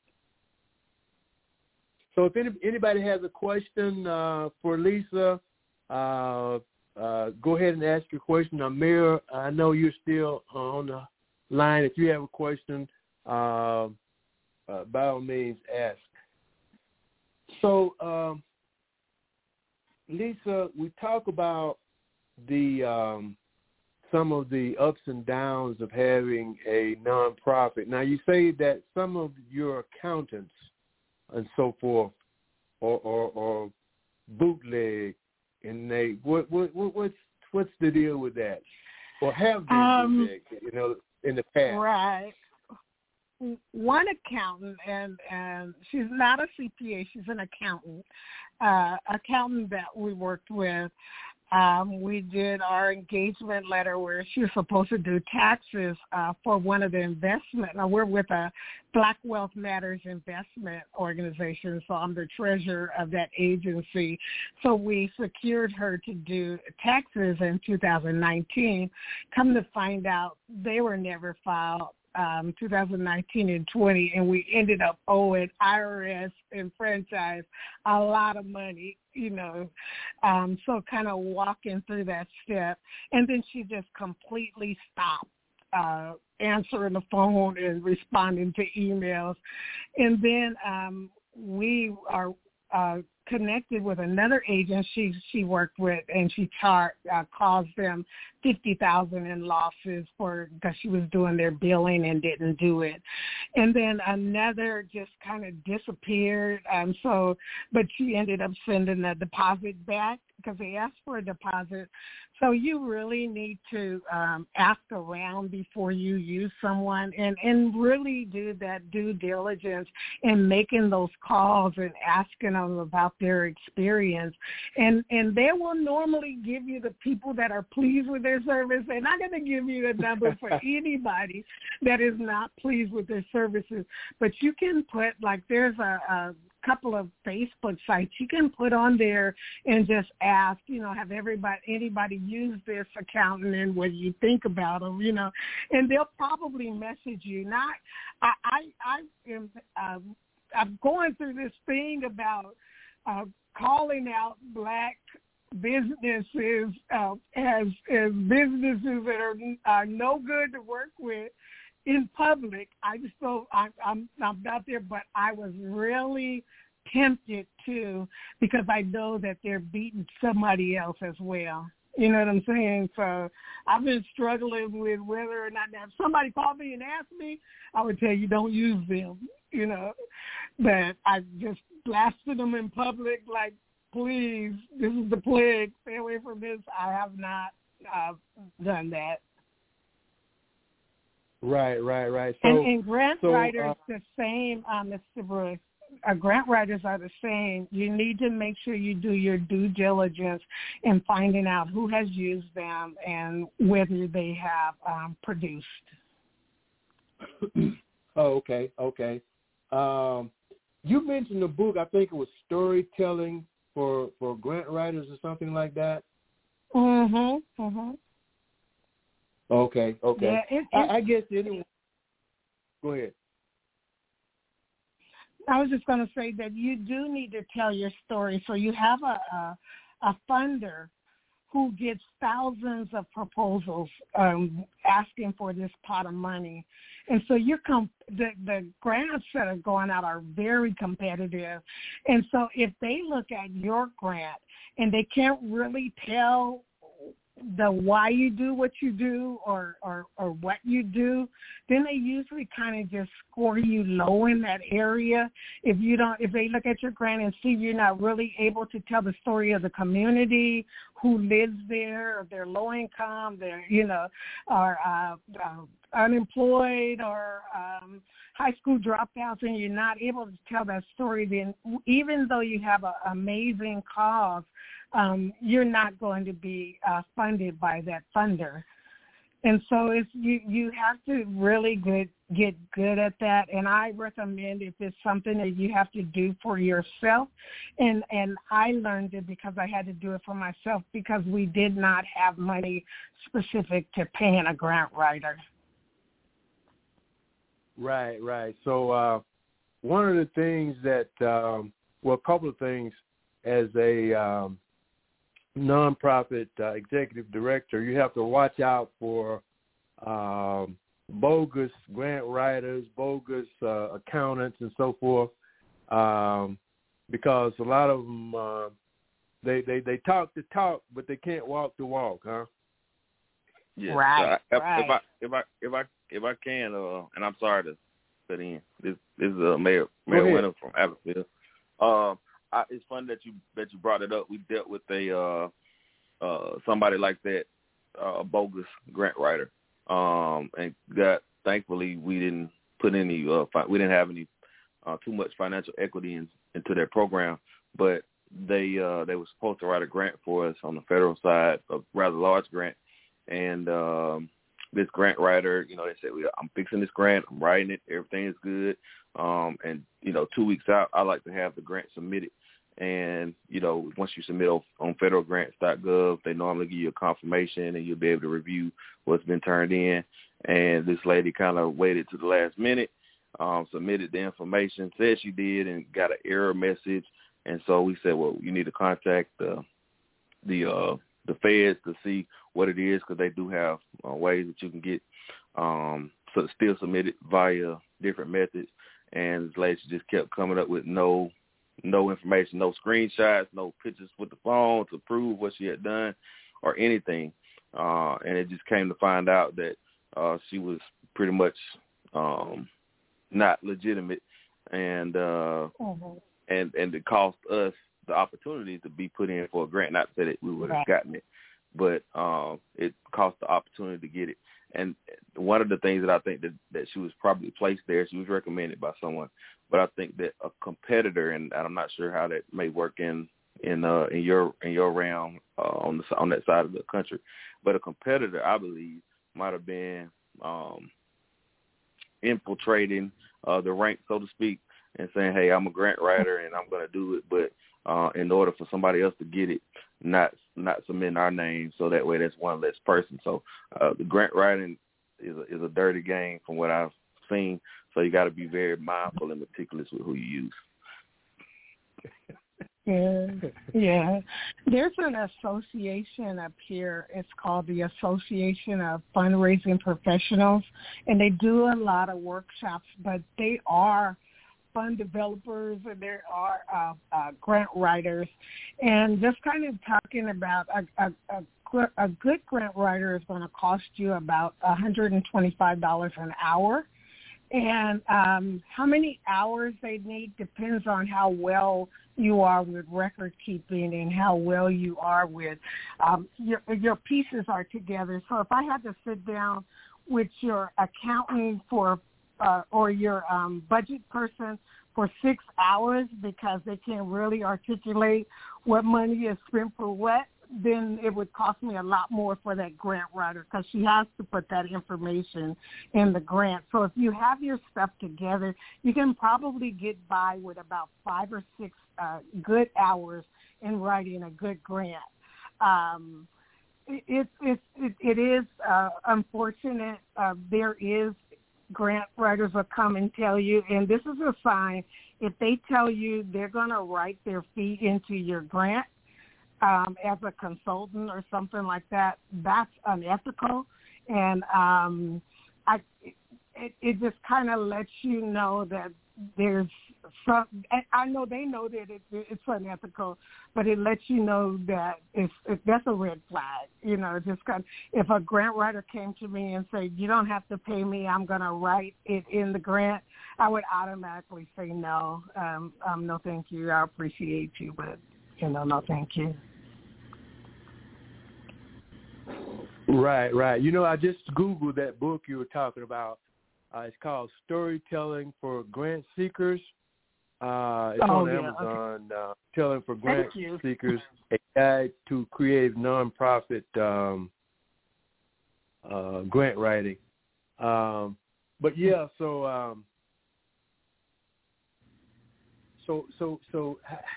So if any, anybody has a question uh, for Lisa, uh, uh, go ahead and ask your question. Amir, I know you're still on the line. If you have a question, Uh, uh, by all means, ask. So, um, Lisa, we talk about the um, some of the ups and downs of having a nonprofit. Now, you say that some of your accountants and so forth, or, or, or bootleg, and they what, what what what's what's the deal with that, or have been um, bootleg, you know, in the past? Right. One accountant, and, and she's not a C P A, she's an accountant, uh, accountant that we worked with. Um, we did our engagement letter where she was supposed to do taxes uh, for one of the investment. Now, we're with a Black Wealth Matters investment organization, so I'm the treasurer of that agency. So we secured her to do taxes in two thousand nineteen. Come to find out, they were never filed. Um, two thousand nineteen and twenty, and we ended up owing I R S and franchise a lot of money, you know. Um, so kind of walking through that step. And then she just completely stopped uh, answering the phone and responding to emails. And then um, we are uh, connected with another agent she she worked with, and she char- uh, caused them fifty thousand dollars in losses for because she was doing their billing and didn't do it. And then another just kind of disappeared. Um, so, but she ended up sending a deposit back because they asked for a deposit. So you really need to um, ask around before you use someone, and, and really do that due diligence in making those calls and asking them about their experience. And and they will normally give you the people that are pleased with their service. They're not going to give you a number for anybody that is not pleased with their services. But you can put, like, there's a, a couple of Facebook sites you can put on there and just ask, you know, have everybody, anybody use this accountant, and what do you think about them, you know, and they'll probably message you. Not, I, I, I am, um, I'm going through this thing about uh, calling out black businesses uh, as as businesses that are are no good to work with in public. I just don't, I, I'm I'm not there, but I was really tempted to, because I know that they're beating somebody else as well. You know what I'm saying? So I've been struggling with whether or not, now if somebody called me and asked me, I would tell you don't use them, you know. But I just blasted them in public like, please, this is the plague. Stay away from this. I have not uh, done that. Right, right, right. So, and, and grant so, writers uh, the same, uh, Mister Brooks. Uh, grant writers are the same. You need to make sure you do your due diligence in finding out who has used them and whether they have um, produced. Oh, okay, okay. Um, you mentioned the book. I think it was Storytelling for for Grant Writers or something like that. Mhm. Mhm. Okay. Okay. Yeah, it, it, I, I guess anyone. Go ahead. I was just going to say that you do need to tell your story. So you have a a, a funder who gets thousands of proposals um, asking for this pot of money. And so you're com- the, the grants that are going out are very competitive. And so if they look at your grant and they can't really tell the why you do what you do or, or, or what you do, then they usually kind of just score you low in that area. If you don't, if they look at your grant and see you're not really able to tell the story of the community, who lives there, or they're low income, they're, you know, are uh, uh, unemployed or um, high school dropouts, and you're not able to tell that story, then even though you have an amazing cause, Um, you're not going to be uh, funded by that funder. And so it's, you, you have to really good, get good at that. And I recommend if it's something that you have to do for yourself, and, and I learned it because I had to do it for myself because we did not have money specific to paying a grant writer. Right, right. So uh, one of the things that, um, well, a couple of things as a um, nonprofit uh, executive director, you have to watch out for um, bogus grant writers, bogus uh, accountants, and so forth, um, because a lot of them uh, they, they they talk the talk, but they can't walk the walk, huh? Yeah. Right. So I, right. If I if I if I if I can, uh, and I'm sorry to cut in. This this is uh, Mayor Mayor Winter from Abbeville. Um. I, it's funny that you that you brought it up. We dealt with a uh, uh, somebody like that, uh, a bogus grant writer, um, and got thankfully we didn't put any uh, fi- we didn't have any uh, too much financial equity in, into their program, but they uh, they were supposed to write a grant for us on the federal side, a rather large grant, and um, this grant writer, you know, they said, well, I'm fixing this grant, I'm writing it, everything is good, um, and you know, two weeks out, I like to have the grant submitted. And, you know, once you submit on, on federal grants dot gov, they normally give you a confirmation and you'll be able to review what's been turned in. And this lady kind of waited to the last minute, um, submitted the information, said she did, and got an error message. And so we said, well, you need to contact the the uh, the feds to see what it is, because they do have uh, ways that you can get um, so still submitted via different methods. And this lady just kept coming up with no no information, no screenshots, no pictures with the phone to prove what she had done or anything. Uh, and it just came to find out that uh, she was pretty much um, not legitimate, and uh, mm-hmm. and and it cost us the opportunity to be put in for a grant. Not to say that we would have right. gotten it, but uh, it cost the opportunity to get it. And one of the things that I think that, that she was probably placed there, she was recommended by someone, but I think that a competitor, and I'm not sure how that may work in in uh, in your in your realm uh, on the on that side of the country, but a competitor, I believe, might have been um, infiltrating uh, the ranks, so to speak, and saying, "Hey, I'm a grant writer and I'm going to do it," but uh, in order for somebody else to get it, not not submitting our name, so that way that's one less person. So uh, the grant writing is a, is a dirty game from what I've seen. So you got to be very mindful and meticulous with who you use. Yeah, yeah. There's an association up here. It's called the Association of Fundraising Professionals, and they do a lot of workshops, but they are fund developers and there are uh, uh, grant writers. And just kind of talking about a, a, a a good grant writer is going to cost you about one hundred twenty-five dollars an hour. And um, how many hours they need depends on how well you are with record keeping and how well you are with um, your, your pieces are together. So if I had to sit down with your accountant for uh, or your um, budget person for six hours because they can't really articulate what money is spent for what, then it would cost me a lot more for that grant writer because she has to put that information in the grant. So if you have your stuff together, you can probably get by with about five or six uh, good hours in writing a good grant. Um, it, it, it, it is uh, unfortunate. Uh, there is grant writers will come and tell you, and this is a sign, if they tell you they're going to write their fee into your grant, Um, as a consultant or something like that, that's unethical. And um, I, it, it just kind of lets you know that there's some, I know they know that it, it's unethical, but it lets you know that it's, it, that's a red flag. You know, just kind of, if a grant writer came to me and said, you don't have to pay me, I'm going to write it in the grant, I would automatically say no. Um, um, no, thank you. I appreciate you, but, you know, no, thank you. Right, right. You know, I just Googled that book you were talking about. Uh, it's called Storytelling for Grant Seekers. Uh, it's oh, on yeah, Amazon. Okay. Uh, Telling for Grant Seekers, a guide to creative nonprofit um, uh, grant writing. Um, but yeah, so um, so so so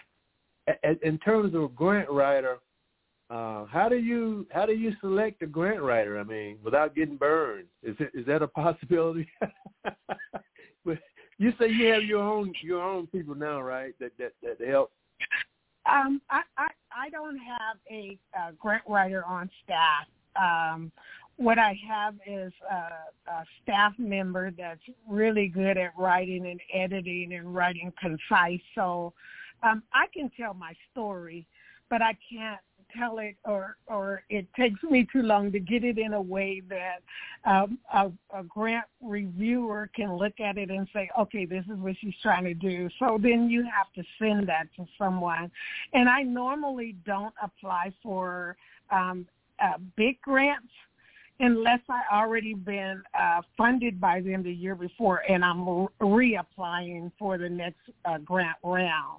in terms of a grant writer. Uh, how do you how do you select a grant writer? I mean, without getting burned, is it is that a possibility? But you say you have your own your own people now, right? That that that help. Um, I, I I don't have a, a grant writer on staff. Um, what I have is a, a staff member that's really good at writing and editing and writing concise. So um, I can tell my story, but I can't tell it or or it takes me too long to get it in a way that um, a, a grant reviewer can look at it and say, okay, this is what she's trying to do. So then you have to send that to someone. And I normally don't apply for um, uh, big grants unless I already been uh, funded by them the year before and I'm re- reapplying for the next uh, grant round.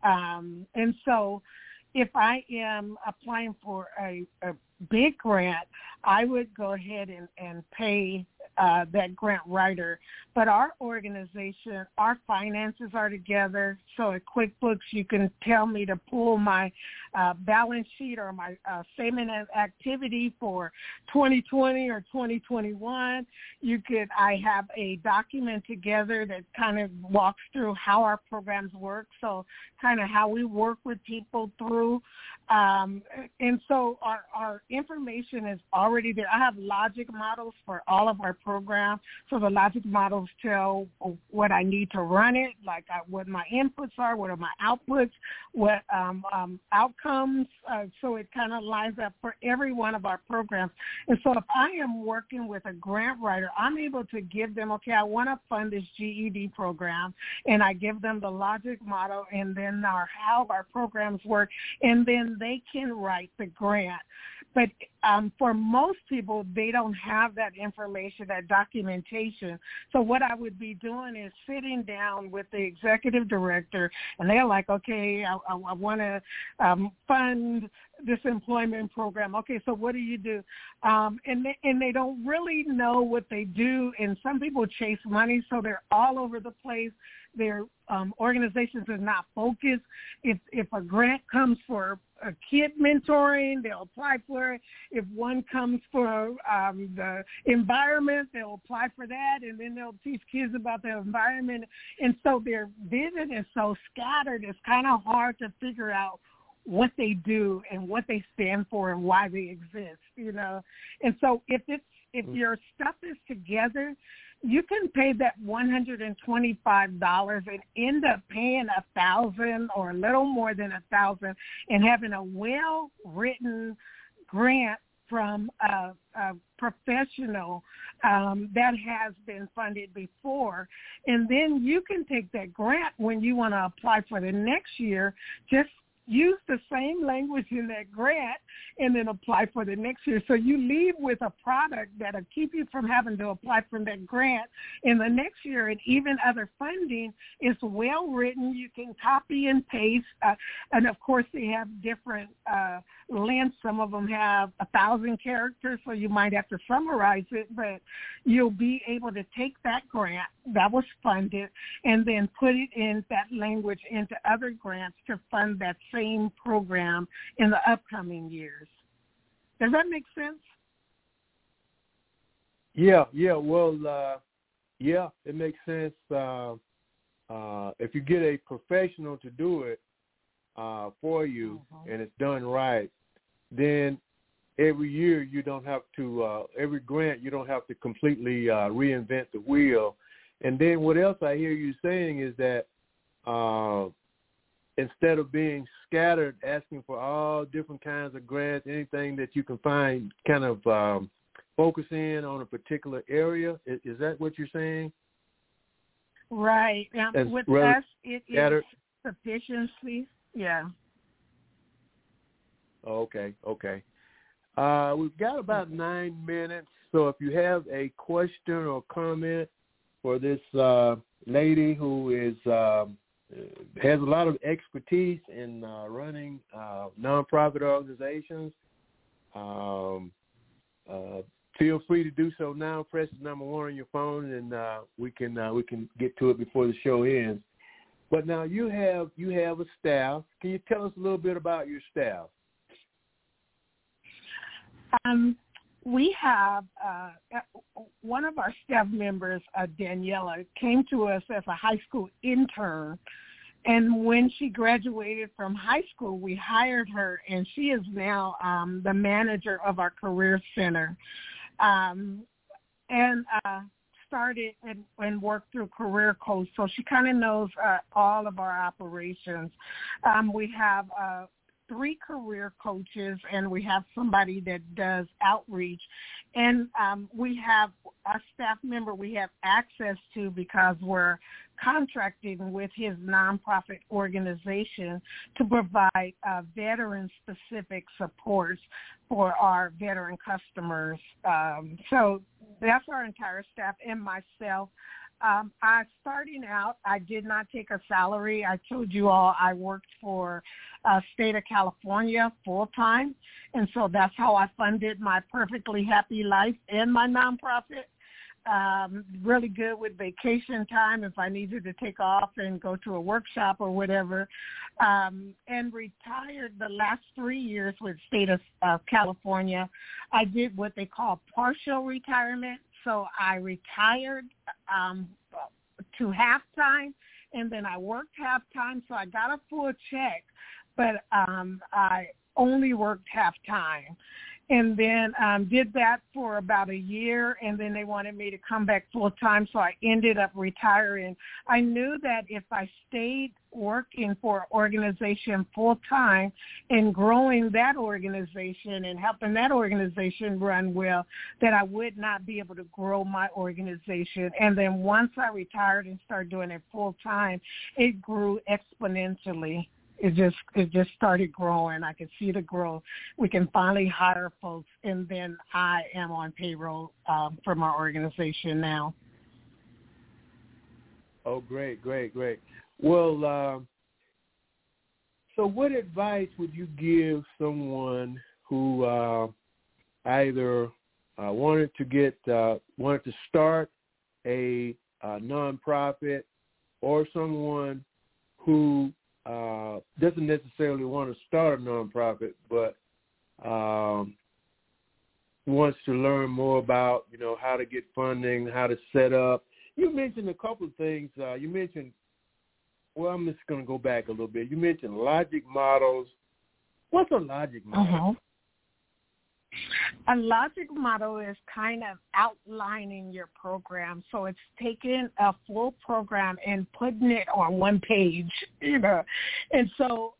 Um, and so if I am applying for a, a big grant, I would go ahead and, and pay uh, that grant writer. But our organization, our finances are together. So at QuickBooks, you can tell me to pull my uh, balance sheet or my uh, statement of activity for twenty twenty or twenty twenty-one. You could, I have a document together that kind of walks through how our programs work. So kind of how we work with people through. Um, and so our, our information is already there. I have logic models for all of our programs. So the logic models tell what I need to run it, like I, what my inputs are, what are my outputs, what um, um, outcomes. Uh, so it kind of lines up for every one of our programs. And so if I am working with a grant writer, I'm able to give them, okay, I want to fund this G E D program, and I give them the logic model and then our how our programs work, and then they can write the grant. But um, for most people, they don't have that information, that documentation. So what I would be doing is sitting down with the executive director, and they're like, okay, I, I, I want to um, fund this employment program. Okay, so what do you do? Um, and, they, and they don't really know what they do, and some people chase money, so they're all over the place. Their um, organizations are not focused. If if a grant comes for a kid mentoring, they'll apply for it. If one comes for um, the environment, they'll apply for that, and then they'll teach kids about the environment. And so their vision is so scattered, it's kind of hard to figure out what they do and what they stand for and why they exist, you know. And so if it's if your stuff is together, you can pay that one hundred twenty-five dollars and end up paying a thousand or a little more than a thousand and having a well-written grant from a, a professional um, that has been funded before. And then you can take that grant when you want to apply for the next year, just use the same language in that grant and then apply for the next year. So you leave with a product that'll keep you from having to apply for that grant in the next year. And even other funding is well written. You can copy and paste. Uh, and, of course, they have different uh, lengths. Some of them have a thousand characters, so you might have to summarize it. But you'll be able to take that grant that was funded and then put it in that language into other grants to fund that same program in the upcoming years. Does that make sense? Yeah, yeah. Well, uh, yeah, it makes sense. Uh, uh, if you get a professional to do it uh, for you mm-hmm. and it's done right, then every year you don't have to, uh, every grant you don't have to completely uh, reinvent the wheel. And then what else I hear you saying is that uh, instead of being scattered, asking for all different kinds of grants, anything that you can find, kind of um, focus in on a particular area. Is, is that what you're saying? Right. Um, As with rather us, it scattered? is sufficiency. Yeah. Okay, okay. Uh, we've got about nine minutes, so if you have a question or comment for this uh, lady who is um, has a lot of expertise in uh, running uh, nonprofit organizations, um, uh, feel free to do so now. Press the number one on your phone, and uh, we can uh, we can get to it before the show ends. But now you have you have a staff. Can you tell us a little bit about your staff? Um, we have uh, one of our staff members, uh, Daniela, came to us as a high school intern. And when she graduated from high school, we hired her, and she is now um, the manager of our career center. Um, and uh, started and, and worked through Career Coach, so she kind of knows uh, all of our operations. Um, we have uh, three career coaches, and we have somebody that does outreach. And um, we have a staff member we have access to because we're contracting with his nonprofit organization to provide uh, veteran-specific supports for our veteran customers. Um, so that's our entire staff and myself. Um, I starting out, I did not take a salary. I told you all I worked for uh, state of California full time, and so that's how I funded my Perfectly Happy Life and my nonprofit. Um, really good with vacation time if I needed to take off and go to a workshop or whatever, um, and retired the last three years with state of uh, California. I did what they call partial retirement. So I retired um, to half-time, and then I worked half-time, so I got a full check, but um, I only worked half-time. And then um, did that for about a year, and then they wanted me to come back full-time, so I ended up retiring. I knew that if I stayed working for an organization full-time and growing that organization and helping that organization run well, that I would not be able to grow my organization. And then once I retired and started doing it full-time, it grew exponentially. It just it just started growing. I could see the growth. We can finally hire folks, and then I am on payroll um, from our organization now. Oh, great, great, great. Well, uh, so what advice would you give someone who uh, either uh, wanted to get uh, wanted to start a, a nonprofit, or someone who Uh, doesn't necessarily want to start a nonprofit, but um, wants to learn more about, you know, how to get funding, how to set up. You mentioned a couple of things. Uh, you mentioned, well, I'm just going to go back a little bit. You mentioned logic models. What's a logic model? Uh-huh. A logic model is kind of outlining your program. So it's taking a full program and putting it on one page, you know. And so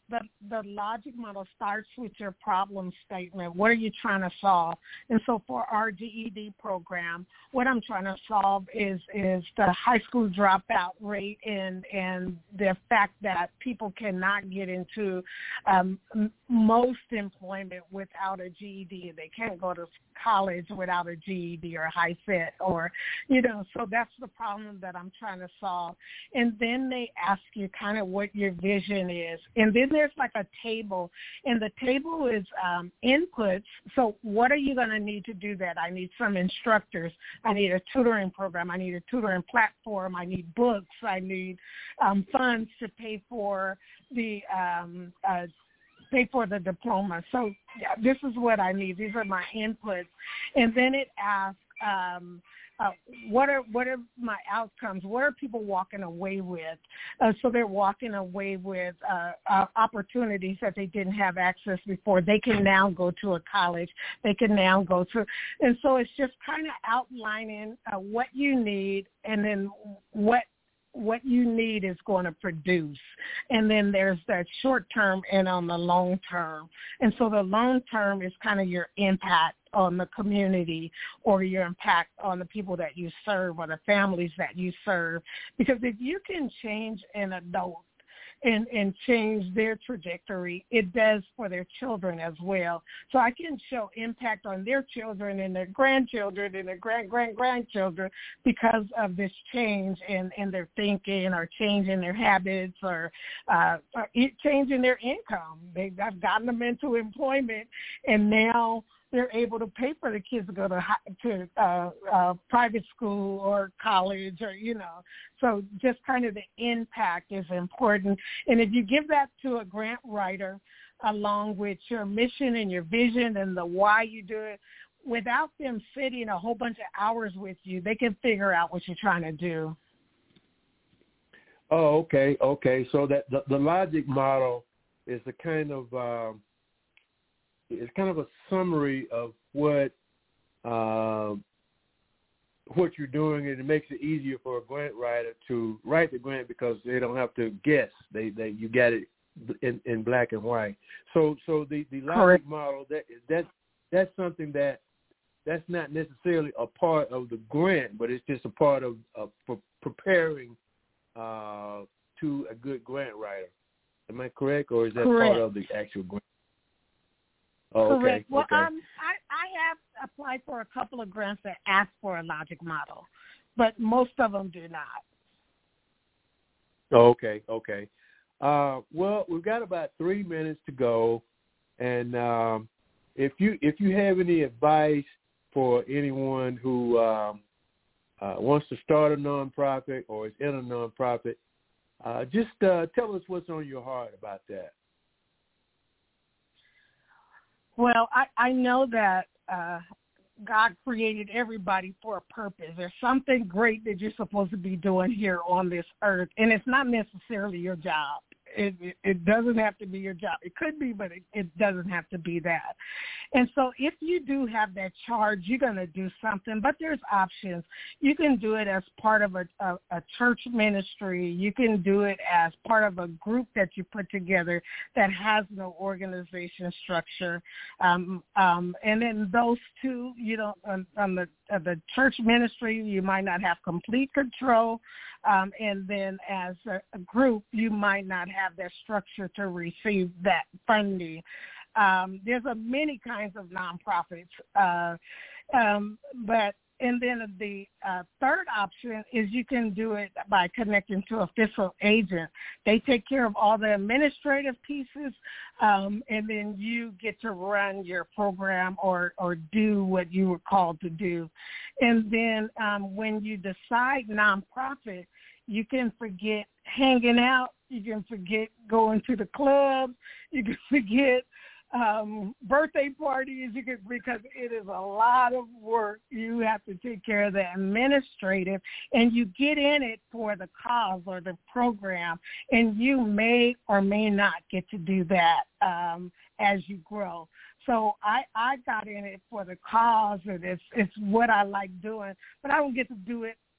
the the logic model starts with your problem statement. What are you trying to solve? And so for our G E D program, what I'm trying to solve is is the high school dropout rate and and the fact that people cannot get into um, m- most employment without a G E D. They can't go to college without a G E D or a high fit, or, you know, so that's the problem that I'm trying to solve. And then they ask you kind of what your vision is. And then there's like a table, and the table is um, inputs. So what are you going to need to do that? I need some instructors. I need a tutoring program. I need a tutoring platform. I need books. I need um, funds to pay for the um, uh, pay for the diploma. So yeah, this is what I need. These are my inputs. And then it asks, um, Uh, what are what are my outcomes? What are people walking away with? Uh, so they're walking away with uh, uh, opportunities that they didn't have access before. They can now go to a college. They can now go to, and so it's just kind of outlining uh, what you need, and then what what you need is going to produce. And then there's that short term and on the long term. And so the long term is kind of your impact on the community or your impact on the people that you serve or the families that you serve. Because if you can change an adult and, and change their trajectory, it does for their children as well. So I can show impact on their children and their grandchildren and their grand-grand-grandchildren because of this change in, in their thinking or change in their habits or, uh, or change in their income. They, I've gotten them into employment, and now they're able to pay for the kids to go to to uh, uh, private school or college, or, you know. So just kind of the impact is important. And if you give that to a grant writer along with your mission and your vision and the why you do it, without them sitting a whole bunch of hours with you, they can figure out what you're trying to do. Oh, okay, okay. So that the, the logic model is a kind of um, it's kind of a summary of what uh, what you're doing, and it makes it easier for a grant writer to write the grant because they don't have to guess. They they you got it in, in black and white. So so the, the logic Correct. model that that that's something that that's not necessarily a part of the grant, but it's just a part of, of for preparing uh, to a good grant writer. Am I correct, or is that Correct. part of the actual grant? Oh, Correct. okay. Well, okay. um, I, I have applied for a couple of grants that ask for a logic model, but most of them do not. Oh, okay, okay. Uh, well, we've got about three minutes to go, and um, if you if you have any advice for anyone who um, uh, wants to start a nonprofit or is in a nonprofit, uh, just uh, tell us what's on your heart about that. Well, I, I know that uh, God created everybody for a purpose. There's something great that you're supposed to be doing here on this earth, and it's not necessarily your job. It, it, it doesn't have to be your job. It could be, but it, it doesn't have to be that. And so if you do have that charge, you're going to do something, but there's options. You can do it as part of a, a, a church ministry. You can do it as part of a group that you put together that has no organization structure. Um, um, and then those two, you know, on, on the, uh, the church ministry, you might not have complete control. Um, and then as a, a group, you might not have that structure to receive that funding. Um, there's a many kinds of nonprofits, uh, um, but and then the uh, third option is you can do it by connecting to a fiscal agent. They take care of all the administrative pieces, um, and then you get to run your program or, or do what you were called to do. And then um, when you decide nonprofit, you can forget hanging out. You can forget going to the club. You can forget um, birthday parties. You can, because it is a lot of work. You have to take care of the administrative, and you get in it for the cause or the program, and you may or may not get to do that um, as you grow. So I, I got in it for the cause, and it's it's what I like doing, but I don't get to do it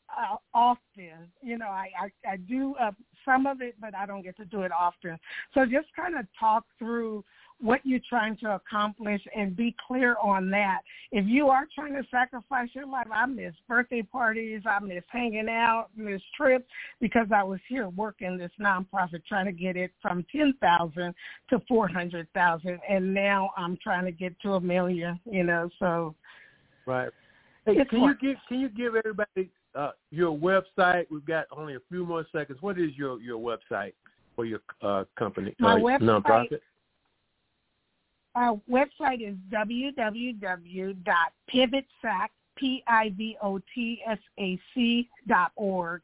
uh, often. You know, I, I, I do uh, some of it, but I don't get to do it often. So just kind of talk through what you're trying to accomplish and be clear on that. If you are trying to sacrifice your life, I miss birthday parties, I miss hanging out, miss trips, because I was here working this nonprofit trying to get it from ten thousand to four hundred thousand, and now I'm trying to get to a million, you know, so. Right. Hey, it's can work. you give can you give everybody uh, your website? We've got only a few more seconds. What is your, your website for your uh, company, My uh, website, nonprofit? Our website is w w w dot pivotsac, P I V O T S A C dot org.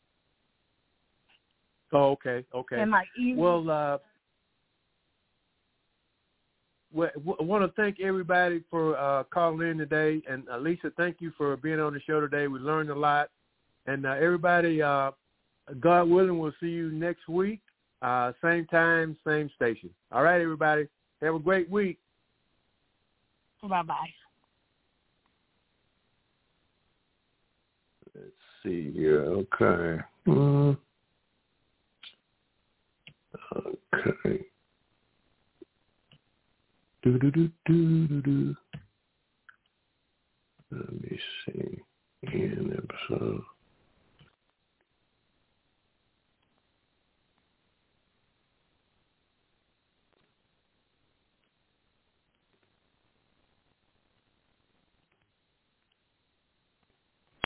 Oh, okay, okay. And my email. Well, uh, well, I want to thank everybody for uh, calling in today. And uh, Lisa, thank you for being on the show today. We learned a lot. And uh, everybody, uh, God willing, we'll see you next week. Uh, same time, same station. All right, everybody. Have a great week. Bye-bye. Let's see here. Okay. Mm. Okay. Do do do do do do. Let me see. In episode.